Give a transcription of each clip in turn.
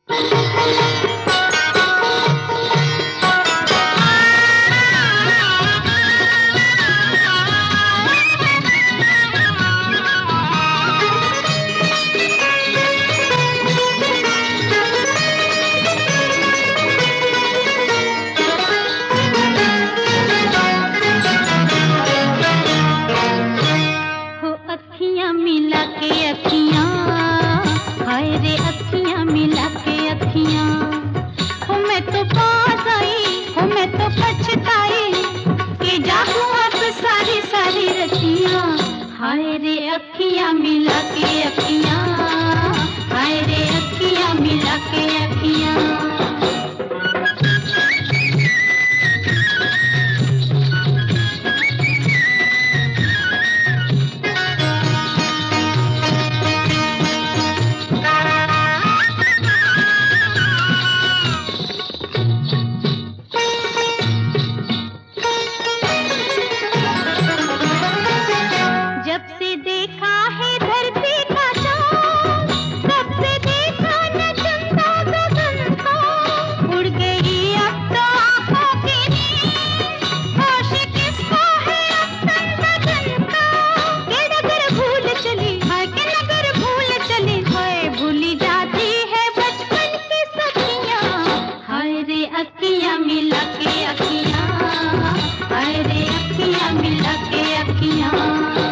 अखियां मिला के अखियां, हाय रे अखियां मिला के अखियां, हो मैं तो पास आई, हो मैं तो पछताई, कि जागूं अब सारी सारी रतियां। हाय रे अखियां मिला के अखियां, हाय रे अखियां मिला के अखियां। जब से देखा है धरती का चाँद, तब से देखा न चंदा गगन का, उड़ गई अब तो आँखों की नींद, होश किसको है अब तन बदन का। के नगर भूल चली, हाय के नगर भूल चली, हाय भूली जाती है बचपन की सखियाँ। हाय रे अखियाँ मिला के अखियाँ, हाय रे अखियाँ मिला के अखियाँ।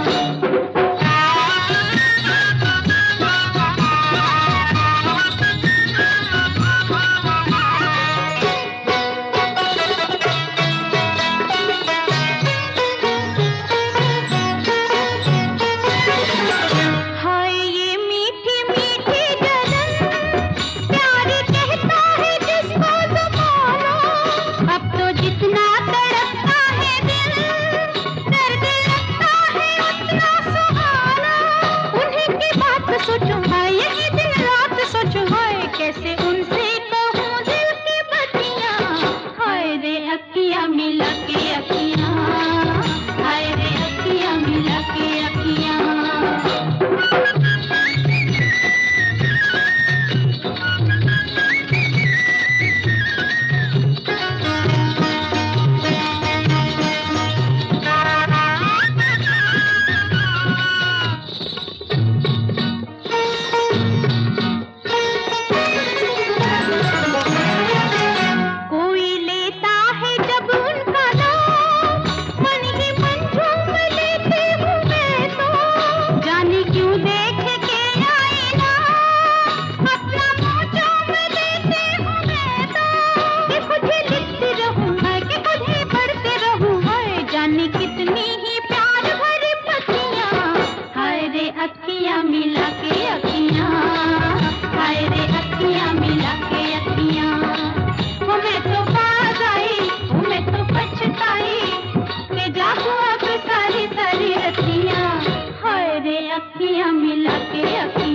कैसे उनसे कहूँ दिल की बतियाँ। हाय रे अखियाँ मिला के अखियाँ, हाय रे अखियाँ मिला के अखियाँ। कितनी ही प्यार भरी पतियाँ। हाय रे अखियाँ मिला के अखियाँ, हाय रे अखियाँ मिला के अखियाँ। वो मैं तो पास आई, वो मैं तो पछताई, कि जागूं अब सारी सारी रतियाँ। हाय रे अखियाँ मिला के अखियाँ।